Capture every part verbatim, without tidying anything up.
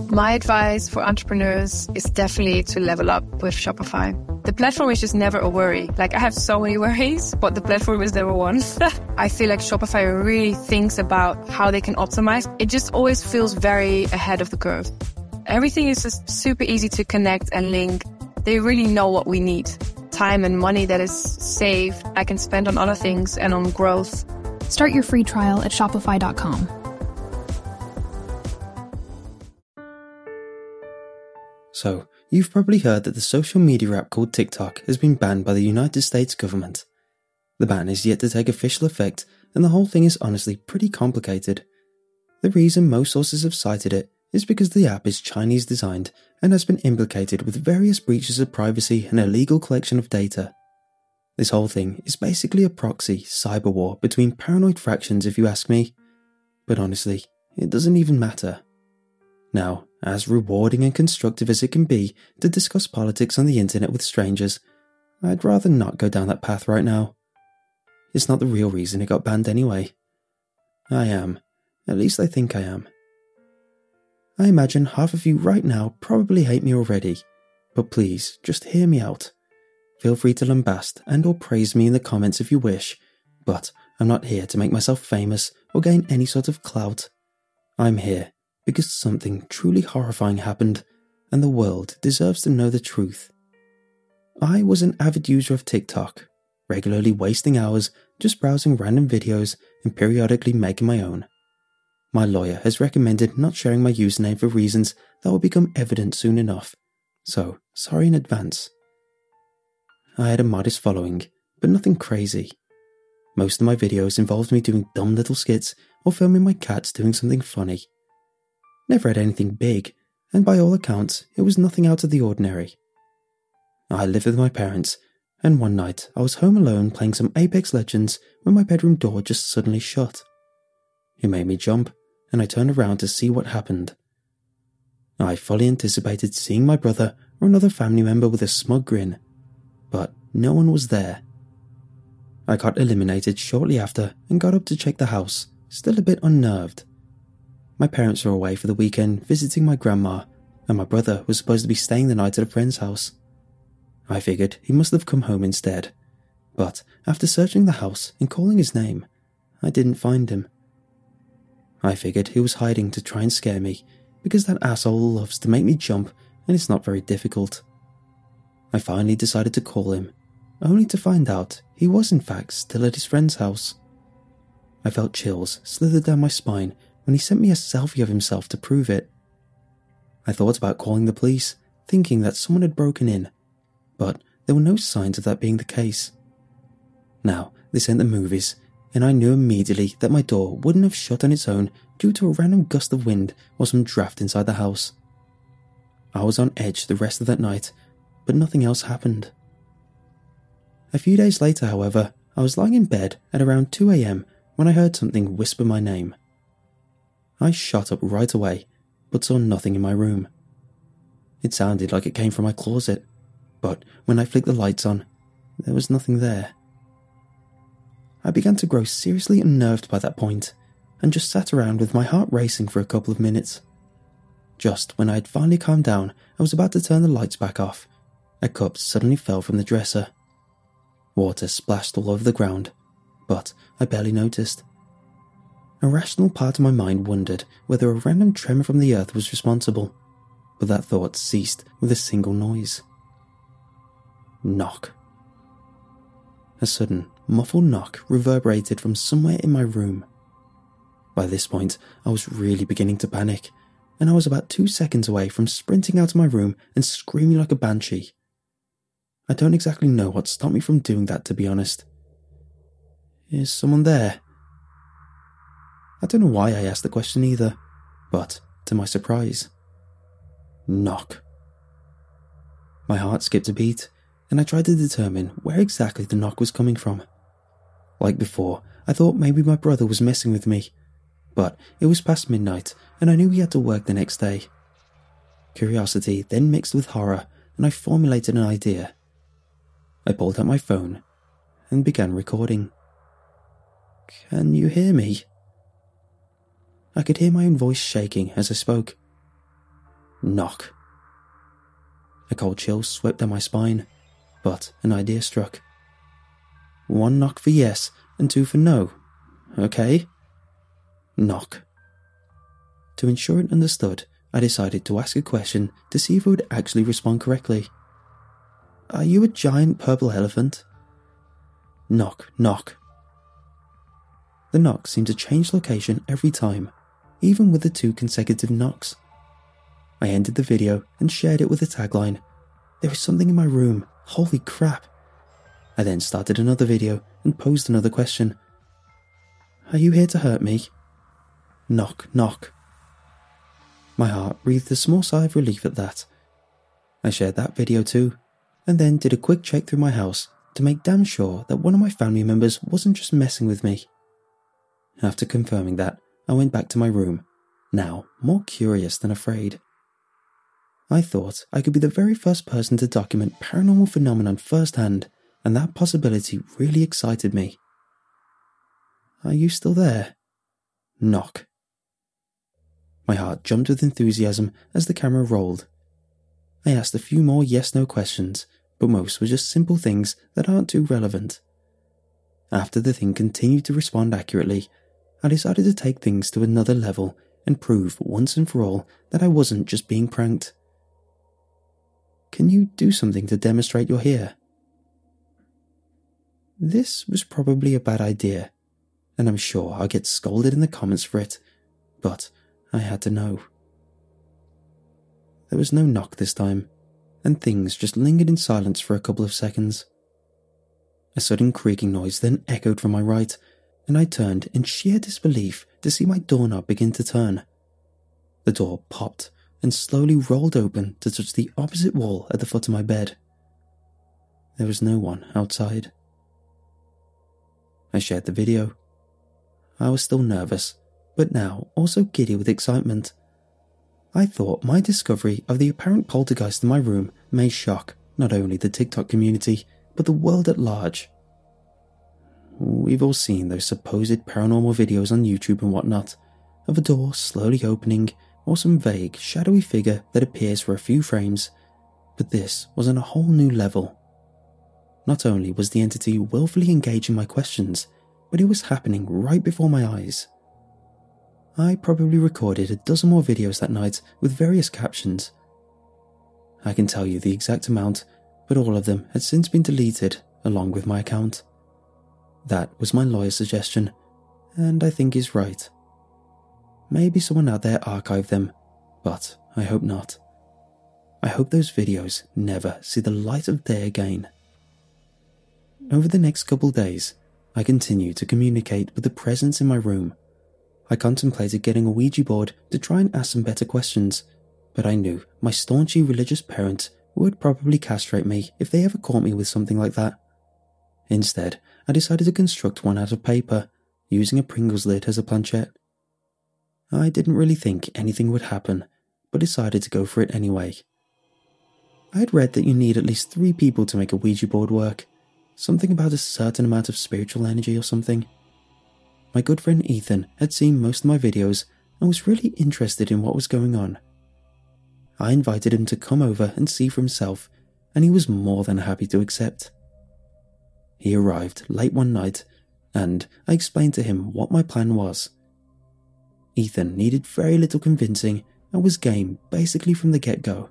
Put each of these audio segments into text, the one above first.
My advice for entrepreneurs is definitely to level up with Shopify. The platform is just never a worry. Like, I have so many worries, but the platform is never one. I feel like Shopify really thinks about how they can optimize. It just always feels very ahead of the curve. Everything is just super easy to connect and link. They really know what we need. Time and money that is saved, I can spend on other things and on growth. Start your free trial at shopify dot com. So, you've probably heard that the social media app called TikTok has been banned by the United States government. The ban is yet to take official effect, and the whole thing is honestly pretty complicated. The reason most sources have cited it is because the app is Chinese designed and has been implicated with various breaches of privacy and illegal collection of data. This whole thing is basically a proxy cyber war between paranoid fractions, if you ask me. But honestly, it doesn't even matter. Now, as rewarding and constructive as it can be to discuss politics on the internet with strangers, I'd rather not go down that path right now. It's not the real reason it got banned anyway. I am. At least I think I am. I imagine half of you right now probably hate me already, but please, just hear me out. Feel free to lambast and or praise me in the comments if you wish, but I'm not here to make myself famous or gain any sort of clout. I'm here because something truly horrifying happened, and the world deserves to know the truth. I was an avid user of TikTok, regularly wasting hours just browsing random videos and periodically making my own. My lawyer has recommended not sharing my username for reasons that will become evident soon enough, so sorry in advance. I had a modest following, but nothing crazy. Most of my videos involved me doing dumb little skits or filming my cats doing something funny. Never had anything big, and by all accounts, it was nothing out of the ordinary. I lived with my parents, and one night I was home alone playing some Apex Legends when my bedroom door just suddenly shut. It made me jump, and I turned around to see what happened. I fully anticipated seeing my brother or another family member with a smug grin, but no one was there. I got eliminated shortly after and got up to check the house, still a bit unnerved. My parents were away for the weekend visiting my grandma, and my brother was supposed to be staying the night at a friend's house. I figured he must have come home instead, but after searching the house and calling his name, I didn't find him. I figured he was hiding to try and scare me, because that asshole loves to make me jump and it's not very difficult. I finally decided to call him, only to find out he was in fact still at his friend's house. I felt chills slither down my spine when he sent me a selfie of himself to prove it. I thought about calling the police, thinking that someone had broken in, but there were no signs of that being the case. Now, this ain't the movies, and I knew immediately that my door wouldn't have shut on its own due to a random gust of wind or some draft inside the house. I was on edge the rest of that night, but nothing else happened. A few days later, however, I was lying in bed at around two a.m. when I heard something whisper my name. I shot up right away, but saw nothing in my room. It sounded like it came from my closet, but when I flicked the lights on, there was nothing there. I began to grow seriously unnerved by that point, and just sat around with my heart racing for a couple of minutes. Just when I had finally calmed down, I was about to turn the lights back off. A cup suddenly fell from the dresser. Water splashed all over the ground, but I barely noticed. A rational part of my mind wondered whether a random tremor from the earth was responsible, but that thought ceased with a single noise. Knock. A sudden, muffled knock reverberated from somewhere in my room. By this point, I was really beginning to panic, and I was about two seconds away from sprinting out of my room and screaming like a banshee. I don't exactly know what stopped me from doing that, to be honest. Is someone there? I don't know why I asked the question either, but, to my surprise, knock. My heart skipped a beat, and I tried to determine where exactly the knock was coming from. Like before, I thought maybe my brother was messing with me, but it was past midnight, and I knew he had to work the next day. Curiosity then mixed with horror, and I formulated an idea. I pulled out my phone and began recording. Can you hear me? I could hear my own voice shaking as I spoke. Knock. A cold chill swept down my spine, but an idea struck. One knock for yes and two for no. Okay? Knock. To ensure it understood, I decided to ask a question to see if it would actually respond correctly. Are you a giant purple elephant? Knock, knock. The knock seemed to change location every time, even with the two consecutive knocks. I ended the video and shared it with the tagline, "There is something in my room, holy crap." I then started another video and posed another question. Are you here to hurt me? Knock, knock. My heart breathed a small sigh of relief at that. I shared that video too, and then did a quick check through my house to make damn sure that one of my family members wasn't just messing with me. After confirming that, I went back to my room, now more curious than afraid. I thought I could be the very first person to document paranormal phenomenon firsthand, and that possibility really excited me. Are you still there? Knock. My heart jumped with enthusiasm as the camera rolled. I asked a few more yes-no questions, but most were just simple things that aren't too relevant. After the thing continued to respond accurately, I decided to take things to another level and prove once and for all that I wasn't just being pranked. Can you do something to demonstrate you're here? This was probably a bad idea, and I'm sure I'll get scolded in the comments for it, but I had to know. There was no knock this time, and things just lingered in silence for a couple of seconds. A sudden creaking noise then echoed from my right, and I turned in sheer disbelief to see my doorknob begin to turn. The door popped and slowly rolled open to touch the opposite wall at the foot of my bed. There was no one outside. I shared the video. I was still nervous, but now also giddy with excitement. I thought my discovery of the apparent poltergeist in my room may shock not only the TikTok community, but the world at large. We've all seen those supposed paranormal videos on YouTube and whatnot, of a door slowly opening or some vague, shadowy figure that appears for a few frames, but this was on a whole new level. Not only was the entity willfully engaging my questions, but it was happening right before my eyes. I probably recorded a dozen more videos that night with various captions. I can tell you the exact amount, but all of them had since been deleted along with my account. That was my lawyer's suggestion, and I think he's right. Maybe someone out there archived them, but I hope not. I hope those videos never see the light of day again. Over the next couple days, I continued to communicate with the presence in my room. I contemplated getting a Ouija board to try and ask some better questions, but I knew my staunchy religious parents would probably castrate me if they ever caught me with something like that. Instead, I decided to construct one out of paper, using a Pringles lid as a planchette. I didn't really think anything would happen, but decided to go for it anyway. I had read that you need at least three people to make a Ouija board work, something about a certain amount of spiritual energy or something. My good friend Ethan had seen most of my videos and was really interested in what was going on. I invited him to come over and see for himself, and he was more than happy to accept. He arrived late one night, and I explained to him what my plan was. Ethan needed very little convincing and was game basically from the get-go.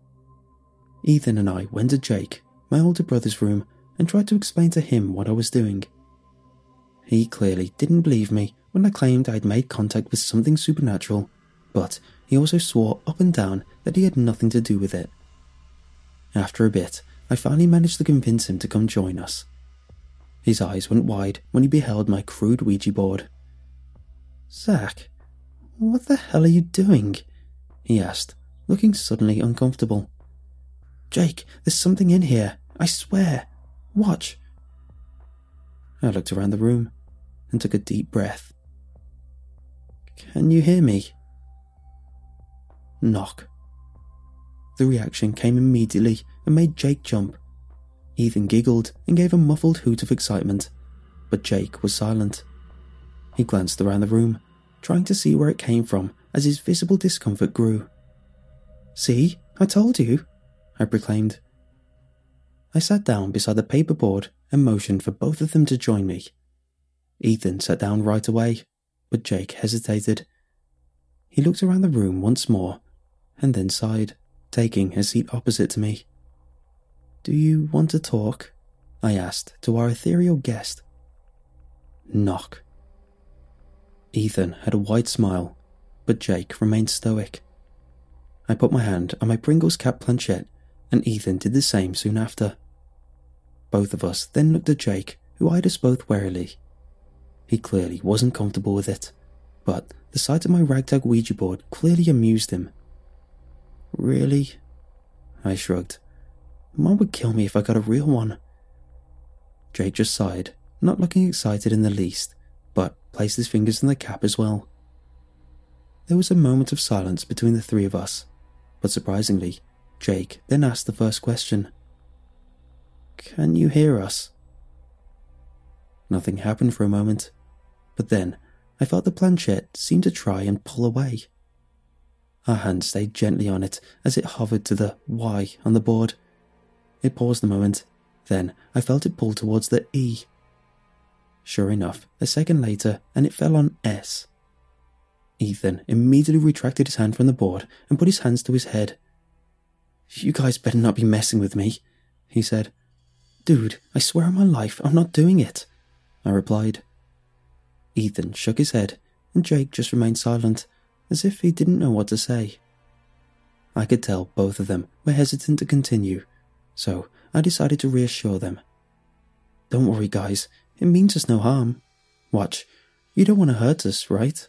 Ethan and I went to Jake, my older brother's room, and tried to explain to him what I was doing. He clearly didn't believe me when I claimed I had made contact with something supernatural, but he also swore up and down that he had nothing to do with it. After a bit, I finally managed to convince him to come join us. His eyes went wide when he beheld my crude Ouija board. "Zach, what the hell are you doing?" he asked, looking suddenly uncomfortable. "Jake, there's something in here, I swear. Watch." I looked around the room and took a deep breath. "Can you hear me?" Knock. The reaction came immediately and made Jake jump. Ethan giggled and gave a muffled hoot of excitement, but Jake was silent. He glanced around the room, trying to see where it came from as his visible discomfort grew. See, I told you, I proclaimed. I sat down beside the paperboard and motioned for both of them to join me. Ethan sat down right away, but Jake hesitated. He looked around the room once more, and then sighed, taking a seat opposite to me. Do you want to talk? I asked to our ethereal guest. Knock. Ethan had a wide smile, but Jake remained stoic. I put my hand on my Pringles cap planchette, and Ethan did the same soon after. Both of us then looked at Jake, who eyed us both warily. He clearly wasn't comfortable with it, but the sight of my ragtag Ouija board clearly amused him. Really? I shrugged. Mom would kill me if I got a real one. Jake just sighed, not looking excited in the least, but placed his fingers in the cap as well. There was a moment of silence between the three of us, but surprisingly, Jake then asked the first question. Can you hear us? Nothing happened for a moment, but then I felt the planchette seem to try and pull away. Our hand stayed gently on it as it hovered to the Y on the board. It paused a moment, then I felt it pull towards the E. Sure enough, a second later, and it fell on S. Ethan immediately retracted his hand from the board and put his hands to his head. You guys better not be messing with me, he said. Dude, I swear on my life I'm not doing it, I replied. Ethan shook his head, and Jake just remained silent, as if he didn't know what to say. I could tell both of them were hesitant to continue, so I decided to reassure them. Don't worry, guys, it means us no harm. Watch, you don't want to hurt us, right?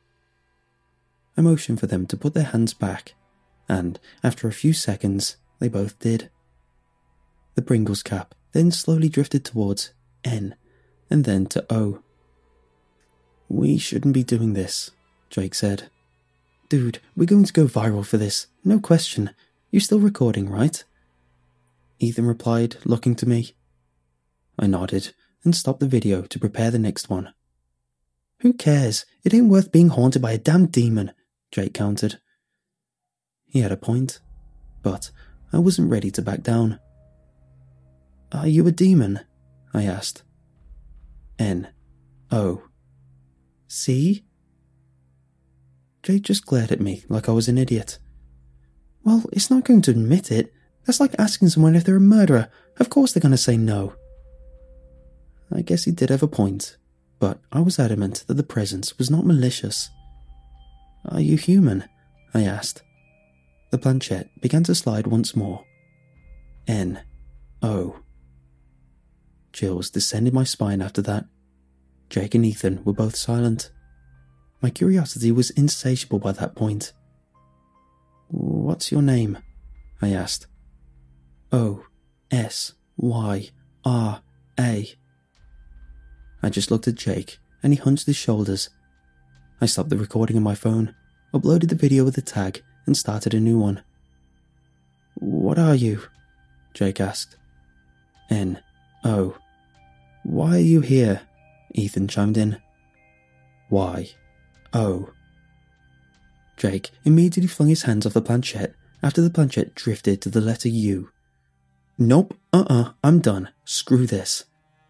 I motioned for them to put their hands back, and after a few seconds, they both did. The Pringles cap then slowly drifted towards N, and then to O. We shouldn't be doing this, Jake said. Dude, we're going to go viral for this, no question. You're still recording, right? Ethan replied, looking to me. I nodded and stopped the video to prepare the next one. Who cares? It ain't worth being haunted by a damn demon, Jake countered. He had a point, but I wasn't ready to back down. Are you a demon? I asked. N. O. See? Jake just glared at me like I was an idiot. Well, it's not going to admit it. That's like asking someone if they're a murderer. Of course they're going to say no. I guess he did have a point, but I was adamant that the presence was not malicious. Are you human? I asked. The planchette began to slide once more. N. O. Chills descended my spine after that. Jake and Ethan were both silent. My curiosity was insatiable by that point. What's your name? I asked. O. S. Y. R. A. I just looked at Jake, and he hunched his shoulders. I stopped the recording on my phone, uploaded the video with the tag, and started a new one. What are you? Jake asked. N. O. Why are you here? Ethan chimed in. Y. O. Jake immediately flung his hands off the planchette after the planchette drifted to the letter U. Nope, uh-uh, I'm done. Screw this.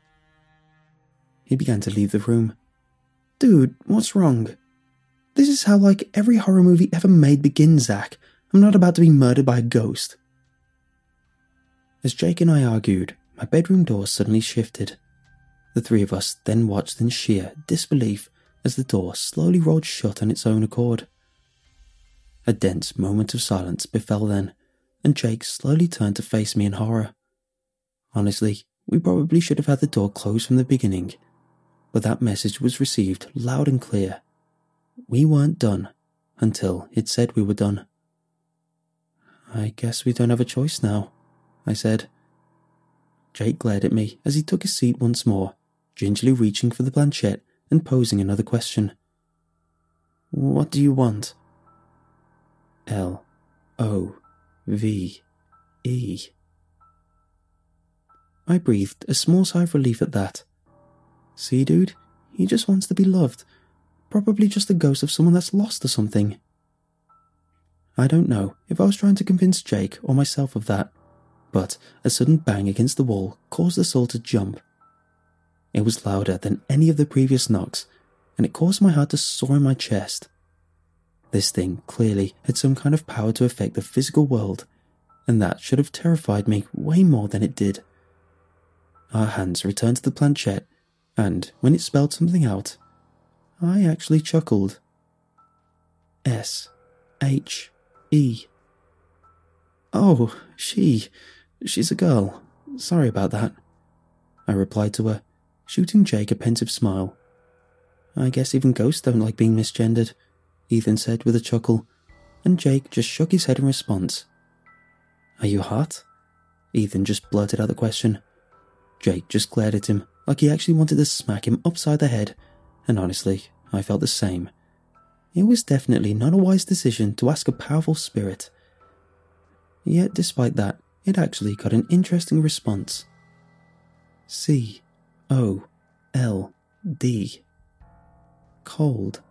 He began to leave the room. Dude, what's wrong? This is how like every horror movie ever made begins, Zach. I'm not about to be murdered by a ghost. As Jake and I argued, my bedroom door suddenly shifted. The three of us then watched in sheer disbelief as the door slowly rolled shut on its own accord. A dense moment of silence befell then, and Jake slowly turned to face me in horror. Honestly, we probably should have had the door closed from the beginning, but that message was received loud and clear. We weren't done until it said we were done. I guess we don't have a choice now, I said. Jake glared at me as he took his seat once more, gingerly reaching for the planchette and posing another question. What do you want? L. O. V. E. I breathed a small sigh of relief at that. See, dude, he just wants to be loved. Probably just the ghost of someone that's lost or something. I don't know if I was trying to convince Jake or myself of that, but a sudden bang against the wall caused us all to jump. It was louder than any of the previous knocks, and it caused my heart to soar in my chest. This thing clearly had some kind of power to affect the physical world, and that should have terrified me way more than it did. Our hands returned to the planchette, and when it spelled something out, I actually chuckled. S. H. E. Oh, she. She's a girl. Sorry about that, I replied to her, shooting Jake a pensive smile. I guess even ghosts don't like being misgendered, Ethan said with a chuckle, and Jake just shook his head in response. Are you hot? Ethan just blurted out the question. Jake just glared at him like he actually wanted to smack him upside the head, and honestly, I felt the same. It was definitely not a wise decision to ask a powerful spirit. Yet despite that, it actually got an interesting response. C. O. L. D. Cold.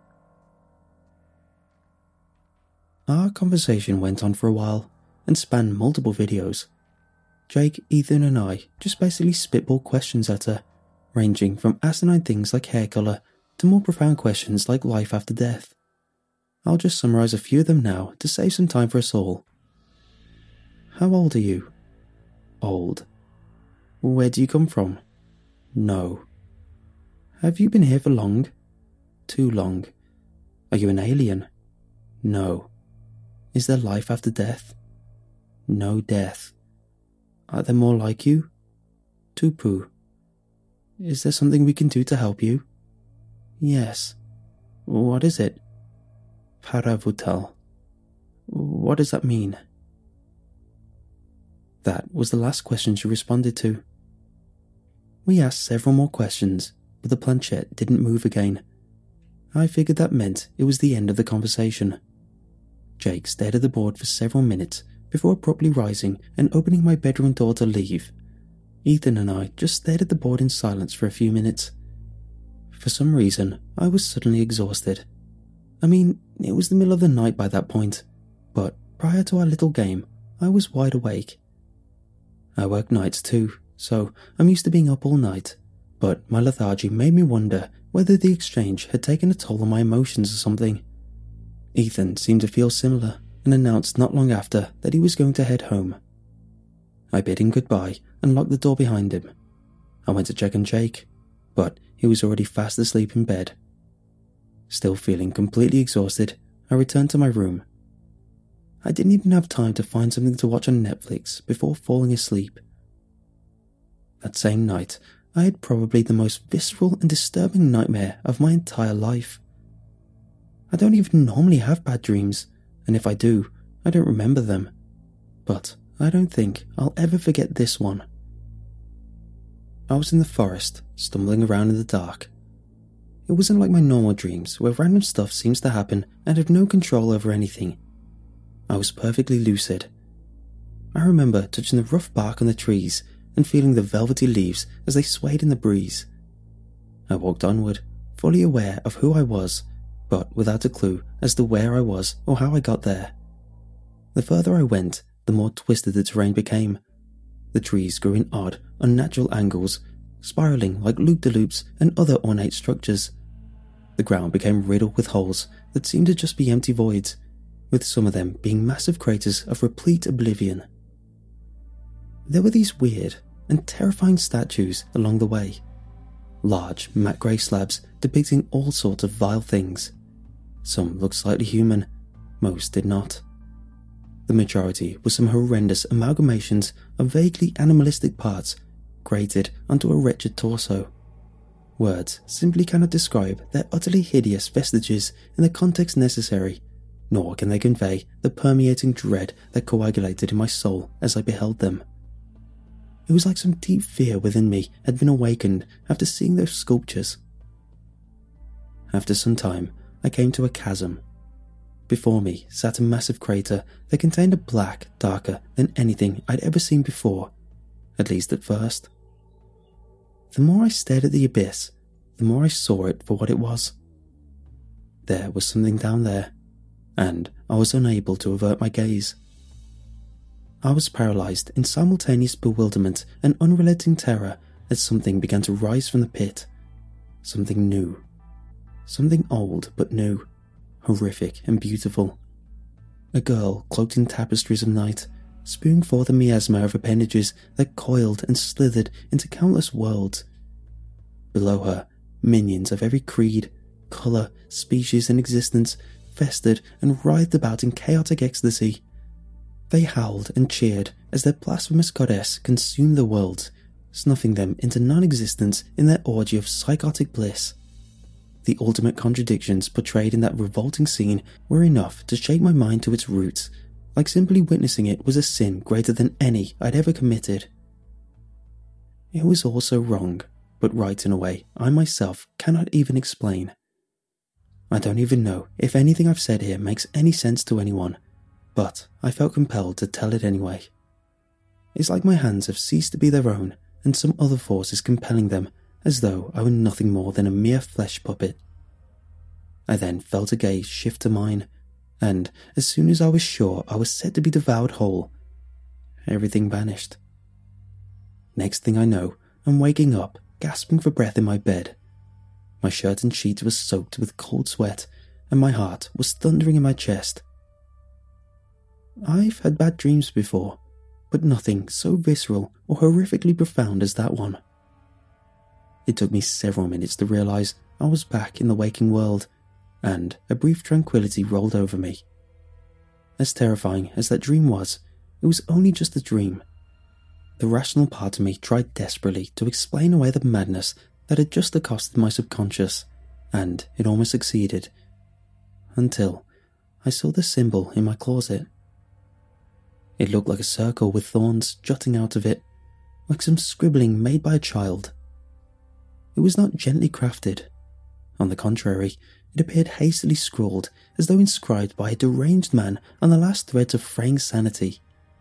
Our conversation went on for a while and spanned multiple videos. Jake, Ethan and I just basically spitballed questions at her, ranging from asinine things like hair colour to more profound questions like life after death. I'll just summarise a few of them now to save some time for us all. How old are you? Old. Where do you come from? No. Have you been here for long? Too long. Are you an alien? No. Is there life after death? No death. Are there more like you? Tupu. Is there something we can do to help you? Yes. What is it? Paravutal. What does that mean? That was the last question she responded to. We asked several more questions, but the planchette didn't move again. I figured that meant it was the end of the conversation. Jake stared at the board for several minutes before abruptly rising and opening my bedroom door to leave. Ethan and I just stared at the board in silence for a few minutes. For some reason, I was suddenly exhausted. I mean, it was the middle of the night by that point, but prior to our little game, I was wide awake. I work nights too, so I'm used to being up all night, but my lethargy made me wonder whether the exchange had taken a toll on my emotions or something. Ethan seemed to feel similar and announced not long after that he was going to head home. I bid him goodbye and locked the door behind him. I went to check on Jake, but he was already fast asleep in bed. Still feeling completely exhausted, I returned to my room. I didn't even have time to find something to watch on Netflix before falling asleep. That same night, I had probably the most visceral and disturbing nightmare of my entire life. I don't even normally have bad dreams, and if I do, I don't remember them. But I don't think I'll ever forget this one. I was in the forest, stumbling around in the dark. It wasn't like my normal dreams, where random stuff seems to happen and I have no control over anything. I was perfectly lucid. I remember touching the rough bark on the trees and feeling the velvety leaves as they swayed in the breeze. I walked onward, fully aware of who I was, but without a clue as to where I was or how I got there. The further I went, the more twisted the terrain became. The trees grew in odd, unnatural angles, spiraling like loop-de-loops and other ornate structures. The ground became riddled with holes that seemed to just be empty voids, with some of them being massive craters of replete oblivion. There were these weird and terrifying statues along the way. Large, matte grey slabs depicting all sorts of vile things. Some looked slightly human, most did not. The majority were some horrendous amalgamations of vaguely animalistic parts grated onto a wretched torso. Words simply cannot describe their utterly hideous vestiges in the context necessary, nor can they convey the permeating dread that coagulated in my soul as I beheld them. It was like some deep fear within me had been awakened after seeing those sculptures. After some time, I came to a chasm. Before me sat a massive crater that contained a black darker than anything I'd ever seen before, at least at first. The more I stared at the abyss, the more I saw it for what it was. There was something down there, and I was unable to avert my gaze. I was paralysed in simultaneous bewilderment and unrelenting terror as something began to rise from the pit. Something new. Something old but new, horrific and beautiful. A girl cloaked in tapestries of night, spewing forth a miasma of appendages that coiled and slithered into countless worlds. Below her, minions of every creed, colour, species and existence festered and writhed about in chaotic ecstasy. They howled and cheered as their blasphemous goddess consumed the worlds, snuffing them into non-existence in their orgy of psychotic bliss. The ultimate contradictions portrayed in that revolting scene were enough to shake my mind to its roots, like simply witnessing it was a sin greater than any I'd ever committed. It was all so wrong, but right in a way I myself cannot even explain. I don't even know if anything I've said here makes any sense to anyone, but I felt compelled to tell it anyway. It's like my hands have ceased to be their own, and some other force is compelling them, as though I were nothing more than a mere flesh puppet. I then felt a gaze shift to mine, and as soon as I was sure I was set to be devoured whole, everything vanished. Next thing I know, I'm waking up, gasping for breath in my bed. My shirt and sheets were soaked with cold sweat, and my heart was thundering in my chest. I've had bad dreams before, but nothing so visceral or horrifically profound as that one. It took me several minutes to realise I was back in the waking world, and a brief tranquility rolled over me. As terrifying as that dream was, it was only just a dream. The rational part of me tried desperately to explain away the madness that had just accosted my subconscious, and it almost succeeded, until I saw the symbol in my closet. It looked like a circle with thorns jutting out of it, like some scribbling made by a child. It was not gently crafted. On the contrary, it appeared hastily scrawled, as though inscribed by a deranged man on the last threads of fraying sanity.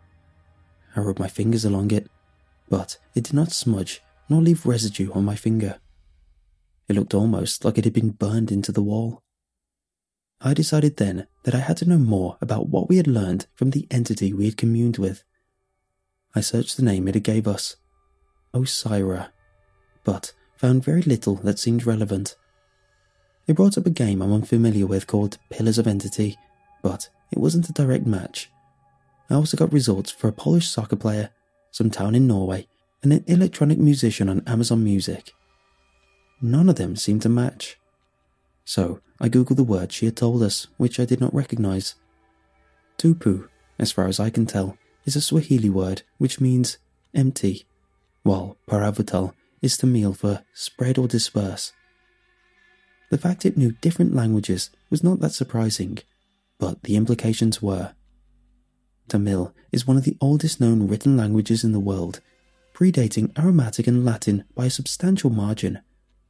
I rubbed my fingers along it, but it did not smudge nor leave residue on my finger. It looked almost like it had been burned into the wall. I decided then that I had to know more about what we had learned from the entity we had communed with. I searched the name it gave us, Osira, but found very little that seemed relevant. It brought up a game I'm unfamiliar with called Pillars of Entity, but it wasn't a direct match. I also got results for a Polish soccer player, some town in Norway, and an electronic musician on Amazon Music. None of them seemed to match. So I googled the word she had told us, which I did not recognise. Tupu, as far as I can tell, is a Swahili word which means empty, while Paravutal is Tamil for spread or disperse. The fact it knew different languages was not that surprising, but the implications were. Tamil is one of the oldest known written languages in the world, predating Aromatic and Latin by a substantial margin.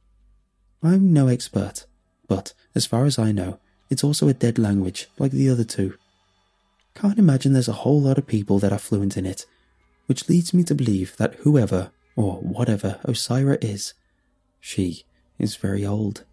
I'm no expert, but as far as I know, it's also a dead language like the other two. Can't imagine there's a whole lot of people that are fluent in it, which leads me to believe that whoever, or whatever Osira is, she is very old.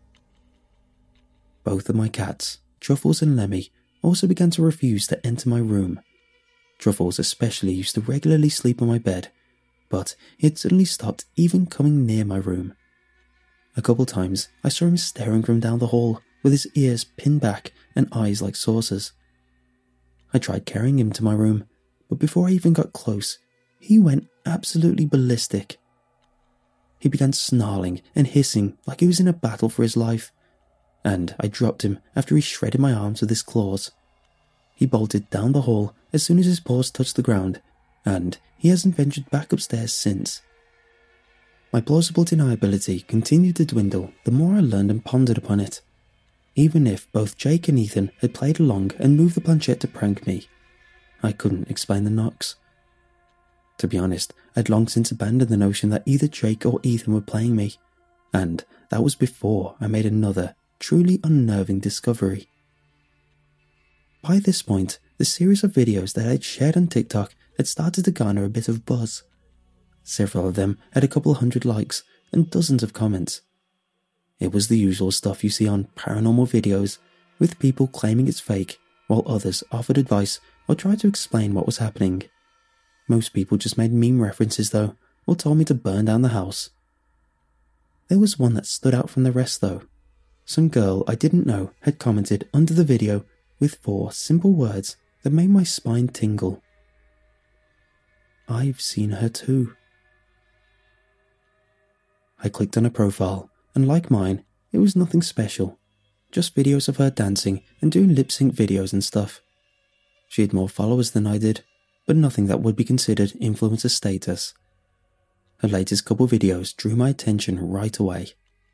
Both of my cats, Truffles and Lemmy, also began to refuse to enter my room. Truffles especially used to regularly sleep on my bed, but he had suddenly stopped even coming near my room. A couple times I saw him staring from down the hall, with his ears pinned back and eyes like saucers. I tried carrying him to my room, but before I even got close, he went absolutely ballistic. He began snarling and hissing like he was in a battle for his life, and I dropped him after he shredded my arms with his claws. He bolted down the hall as soon as his paws touched the ground, and he hasn't ventured back upstairs since. My plausible deniability continued to dwindle the more I learned and pondered upon it. Even if both Jake and Ethan had played along and moved the planchette to prank me, I couldn't explain the knocks. To be honest, I'd long since abandoned the notion that either Jake or Ethan were playing me, and that was before I made another, truly unnerving discovery. By this point, the series of videos that I'd shared on TikTok had started to garner a bit of buzz. Several of them had a couple hundred likes and dozens of comments. It was the usual stuff you see on paranormal videos, with people claiming it's fake, while others offered advice or tried to explain what was happening. Most people just made meme references though, or told me to burn down the house. There was one that stood out from the rest though. Some girl I didn't know had commented under the video with four simple words that made my spine tingle. I've seen her too. I clicked on her profile, and like mine, it was nothing special. Just videos of her dancing and doing lip-sync videos and stuff. She had more followers than I did, but nothing that would be considered influencer status. Her latest couple videos drew my attention right away.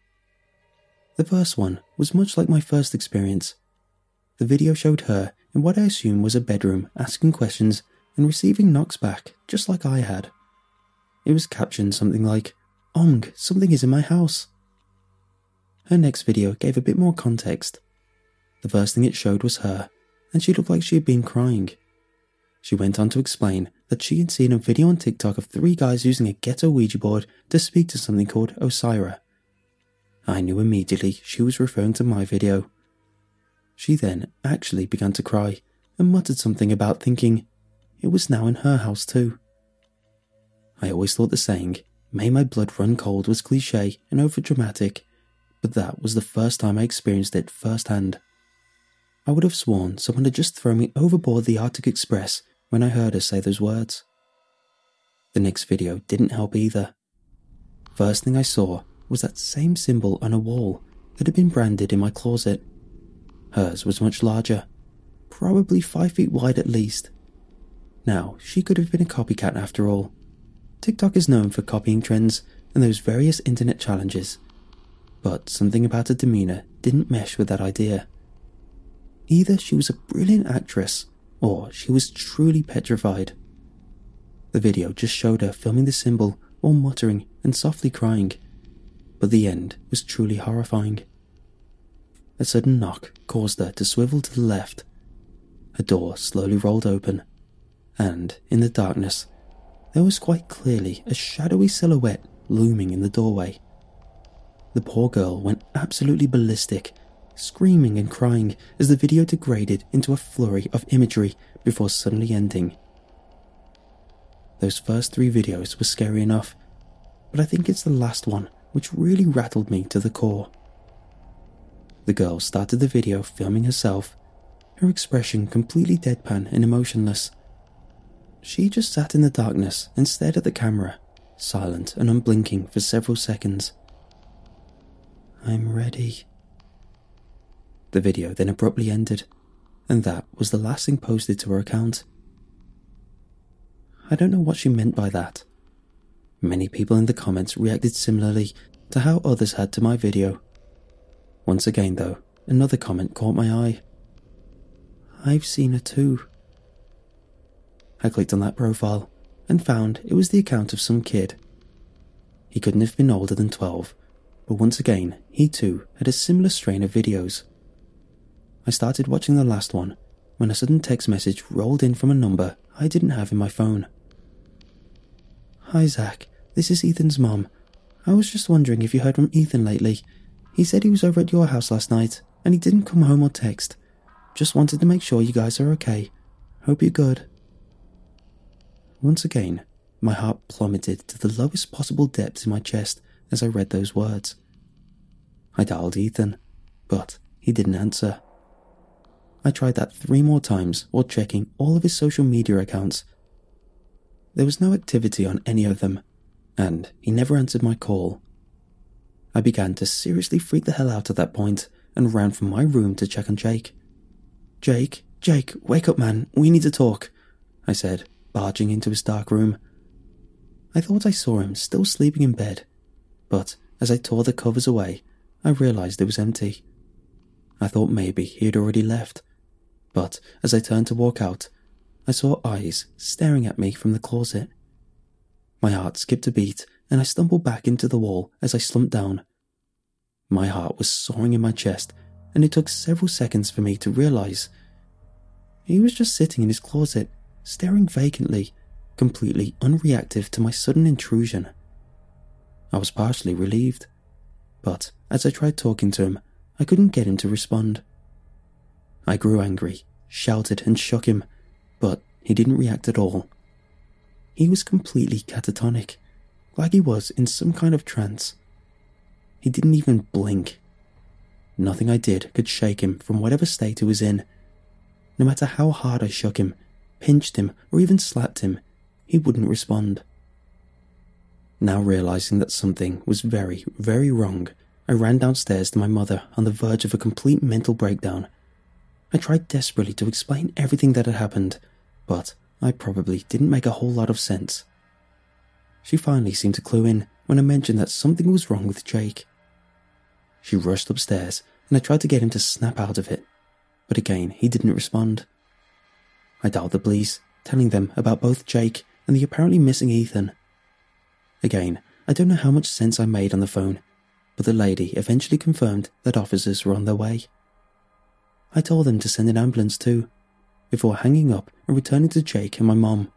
The first one was much like my first experience. The video showed her in what I assume was a bedroom asking questions and receiving knocks back just like I had. It was captioned something like, "Ong, something is in my house." Her next video gave a bit more context. The first thing it showed was her, and she looked like she had been crying. She went on to explain that she had seen a video on TikTok of three guys using a ghetto Ouija board to speak to something called Osira. I knew immediately she was referring to my video. She then actually began to cry and muttered something about thinking it was now in her house too. I always thought the saying, "May my blood run cold," was cliché and overdramatic, but that was the first time I experienced it firsthand. I would have sworn someone had just thrown me overboard the Arctic Express when I heard her say those words. The next video didn't help either. First thing I saw was that same symbol on a wall that had been branded in my closet. Hers was much larger, probably five feet wide at least. Now, she could have been a copycat after all. TikTok is known for copying trends and those various internet challenges, but something about her demeanour didn't mesh with that idea. Either she was a brilliant actress, or she was truly petrified. The video just showed her filming the symbol while muttering and softly crying, but the end was truly horrifying. A sudden knock caused her to swivel to the left. A door slowly rolled open, and in the darkness, there was quite clearly a shadowy silhouette looming in the doorway. The poor girl went absolutely ballistic, screaming and crying as the video degraded into a flurry of imagery before suddenly ending. Those first three videos were scary enough, but I think it's the last one which really rattled me to the core. The girl started the video filming herself, her expression completely deadpan and emotionless. She just sat in the darkness and stared at the camera, silent and unblinking for several seconds. "I'm ready." The video then abruptly ended, and that was the last thing posted to her account. I don't know what she meant by that. Many people in the comments reacted similarly to how others had to my video. Once again though, another comment caught my eye. "I've seen her too." I clicked on that profile and found it was the account of some kid. He couldn't have been older than twelve, but once again, he too had a similar strain of videos. I started watching the last one when a sudden text message rolled in from a number I didn't have in my phone. "Hi Zach, this is Ethan's mom. I was just wondering if you heard from Ethan lately. He said he was over at your house last night and he didn't come home or text. Just wanted to make sure you guys are okay. Hope you're good." Once again, my heart plummeted to the lowest possible depths in my chest as I read those words. I dialed Ethan, but he didn't answer. I tried that three more times while checking all of his social media accounts. There was no activity on any of them, and he never answered my call. I began to seriously freak the hell out at that point and ran from my room to check on Jake. Jake, Jake, wake up man, we need to talk," I said, barging into his dark room. I thought I saw him still sleeping in bed, but as I tore the covers away, I realised it was empty. I thought maybe he had already left, but as I turned to walk out, I saw eyes staring at me from the closet. My heart skipped a beat and I stumbled back into the wall as I slumped down. My heart was soaring in my chest, and it took several seconds for me to realise he was just sitting in his closet, staring vacantly, completely unreactive to my sudden intrusion. I was partially relieved, but as I tried talking to him, I couldn't get him to respond. I grew angry, shouted and shook him, but he didn't react at all. He was completely catatonic, like he was in some kind of trance. He didn't even blink. Nothing I did could shake him from whatever state he was in. No matter how hard I shook him, pinched him, or even slapped him, he wouldn't respond. Now realizing that something was very, very wrong, I ran downstairs to my mother on the verge of a complete mental breakdown. I tried desperately to explain everything that had happened, but I probably didn't make a whole lot of sense. She finally seemed to clue in when I mentioned that something was wrong with Jake. She rushed upstairs and I tried to get him to snap out of it, but again he didn't respond. I dialed the police, telling them about both Jake and the apparently missing Ethan. Again, I don't know how much sense I made on the phone, but the lady eventually confirmed that officers were on their way. I told them to send an ambulance too, before hanging up and returning to Jake and my mom.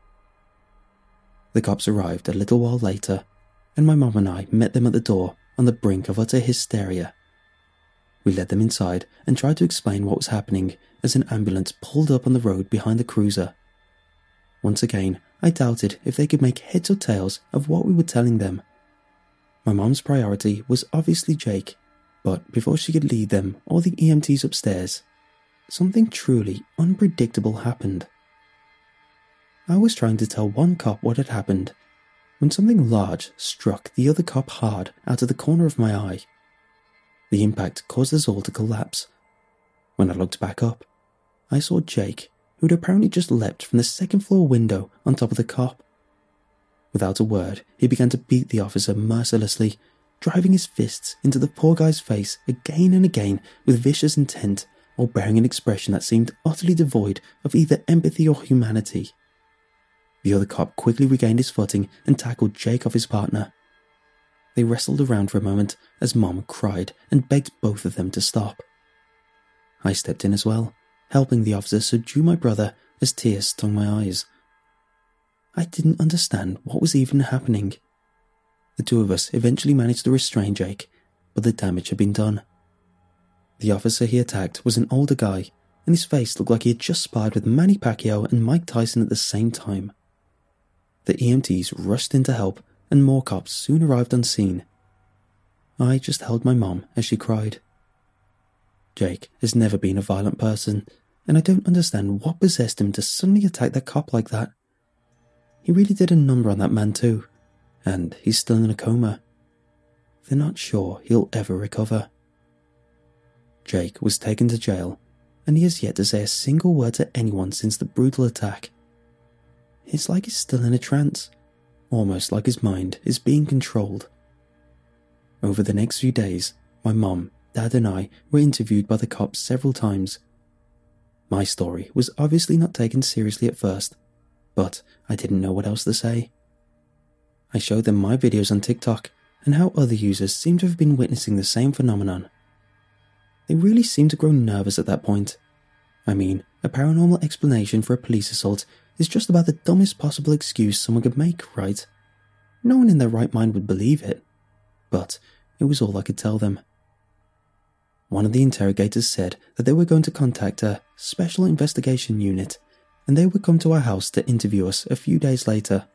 The cops arrived a little while later, and my mom and I met them at the door on the brink of utter hysteria. We led them inside and tried to explain what was happening as an ambulance pulled up on the road behind the cruiser. Once again, I doubted if they could make heads or tails of what we were telling them. My mom's priority was obviously Jake, but before she could lead them or the E M Ts upstairs, something truly unpredictable happened. I was trying to tell one cop what had happened when something large struck the other cop hard out of the corner of my eye. The impact caused us all to collapse. When I looked back up, I saw Jake, who had apparently just leapt from the second floor window on top of the cop. Without a word, he began to beat the officer mercilessly, driving his fists into the poor guy's face again and again with vicious intent, or bearing an expression that seemed utterly devoid of either empathy or humanity. The other cop quickly regained his footing and tackled Jake off his partner. They wrestled around for a moment as Mom cried and begged both of them to stop. I stepped in as well, helping the officer subdue my brother as tears stung my eyes. I didn't understand what was even happening. The two of us eventually managed to restrain Jake, but the damage had been done. The officer he attacked was an older guy, and his face looked like he had just sparred with Manny Pacquiao and Mike Tyson at the same time. The E M Ts rushed in to help, and more cops soon arrived on scene. I just held my mom as she cried. Jake has never been a violent person, and I don't understand what possessed him to suddenly attack that cop like that. He really did a number on that man too, and he's still in a coma. They're not sure he'll ever recover. Jake was taken to jail, and he has yet to say a single word to anyone since the brutal attack. It's like he's still in a trance, almost like his mind is being controlled. Over the next few days, my mom, dad and I were interviewed by the cops several times. My story was obviously not taken seriously at first, but I didn't know what else to say. I showed them my videos on TikTok and how other users seem to have been witnessing the same phenomenon. They really seemed to grow nervous at that point. I mean, a paranormal explanation for a police assault is just about the dumbest possible excuse someone could make, right? No one in their right mind would believe it, but it was all I could tell them. One of the interrogators said that they were going to contact a special investigation unit, and they would come to our house to interview us a few days later.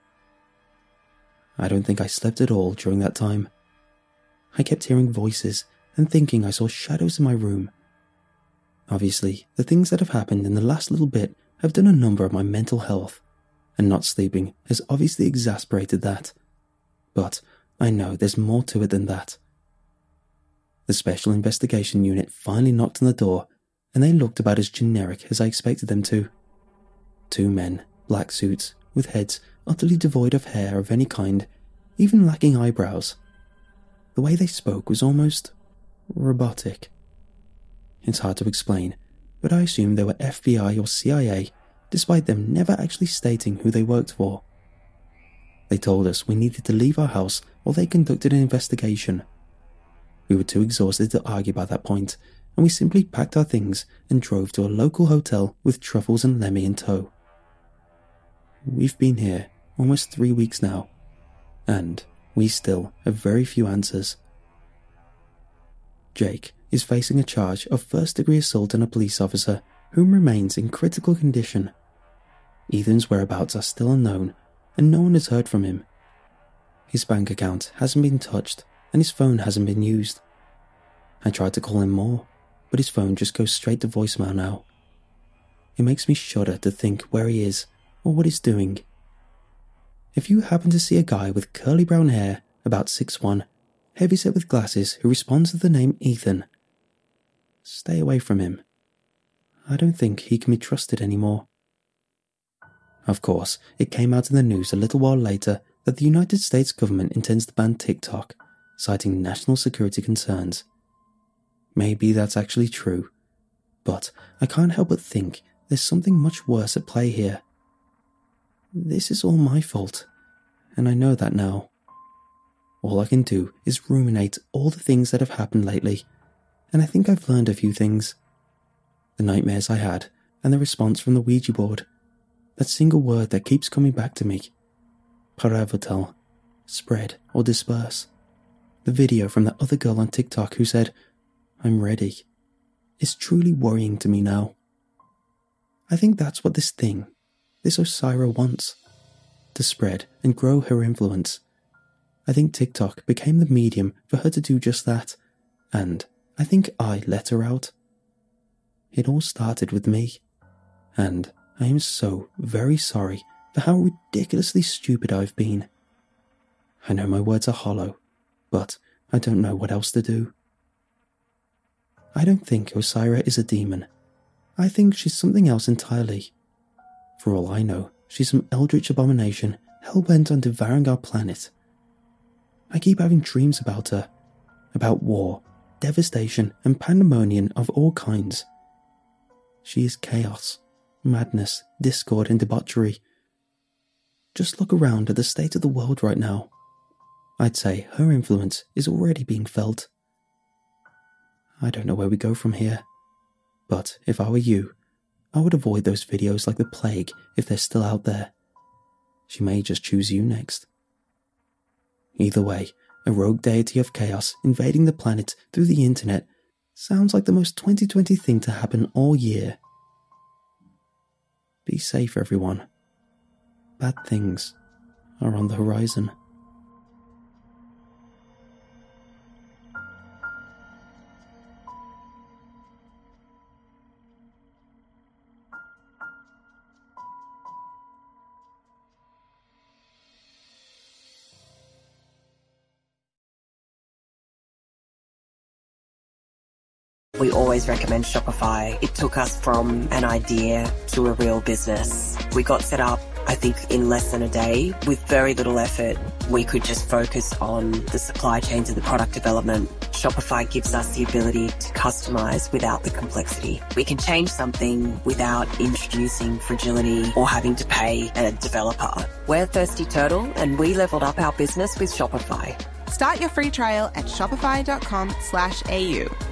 I don't think I slept at all during that time. I kept hearing voices and thinking I saw shadows in my room. Obviously, the things that have happened in the last little bit have done a number on my mental health, and not sleeping has obviously exacerbated that. But I know there's more to it than that. The Special Investigation Unit finally knocked on the door, and they looked about as generic as I expected them to. Two men, black suits, with heads utterly devoid of hair of any kind, even lacking eyebrows. The way they spoke was almost robotic. It's hard to explain, but I assume they were F B I or C I A, despite them never actually stating who they worked for. They told us we needed to leave our house while they conducted an investigation. We were too exhausted to argue by that point, and we simply packed our things and drove to a local hotel with Truffles and Lemmy in tow. We've been here almost three weeks now, and we still have very few answers. Jake is facing a charge of first-degree assault on a police officer whom remains in critical condition. Ethan's whereabouts are still unknown, and no one has heard from him. His bank account hasn't been touched, and his phone hasn't been used. I tried to call him more, but his phone just goes straight to voicemail now. It makes me shudder to think where he is, or what he's doing. If you happen to see a guy with curly brown hair, about six foot one, heavyset with glasses who responds to the name Ethan, stay away from him. I don't think he can be trusted anymore. Of course, it came out in the news a little while later that the United States government intends to ban TikTok, citing national security concerns. Maybe that's actually true, but I can't help but think there's something much worse at play here. This is all my fault, and I know that now. All I can do is ruminate all the things that have happened lately, and I think I've learned a few things. The nightmares I had, and the response from the Ouija board. That single word that keeps coming back to me. Paravotel. Spread or disperse. The video from that other girl on TikTok who said, "I'm ready." It's truly worrying to me now. I think that's what this thing, this Osira wants. To spread and grow her influence. I think TikTok became the medium for her to do just that, and I think I let her out. It all started with me, and I am so very sorry for how ridiculously stupid I've been. I know my words are hollow, but I don't know what else to do. I don't think Osira is a demon. I think she's something else entirely. For all I know, she's some eldritch abomination hell-bent on devouring our planet. I keep having dreams about her, about war, devastation, and pandemonium of all kinds. She is chaos, madness, discord, and debauchery. Just look around at the state of the world right now. I'd say her influence is already being felt. I don't know where we go from here, but if I were you, I would avoid those videos like the plague if they're still out there. She may just choose you next. Either way, a rogue deity of chaos invading the planet through the internet sounds like the most twenty twenty thing to happen all year. Be safe, everyone. Bad things are on the horizon. We always recommend Shopify. It took us from an idea to a real business. We got set up, I think, in less than a day with very little effort. We could just focus on the supply chain to the product development. Shopify gives us the ability to customize without the complexity. We can change something without introducing fragility or having to pay a developer. We're Thirsty Turtle, and we leveled up our business with Shopify. Start your free trial at shopify.com slash AU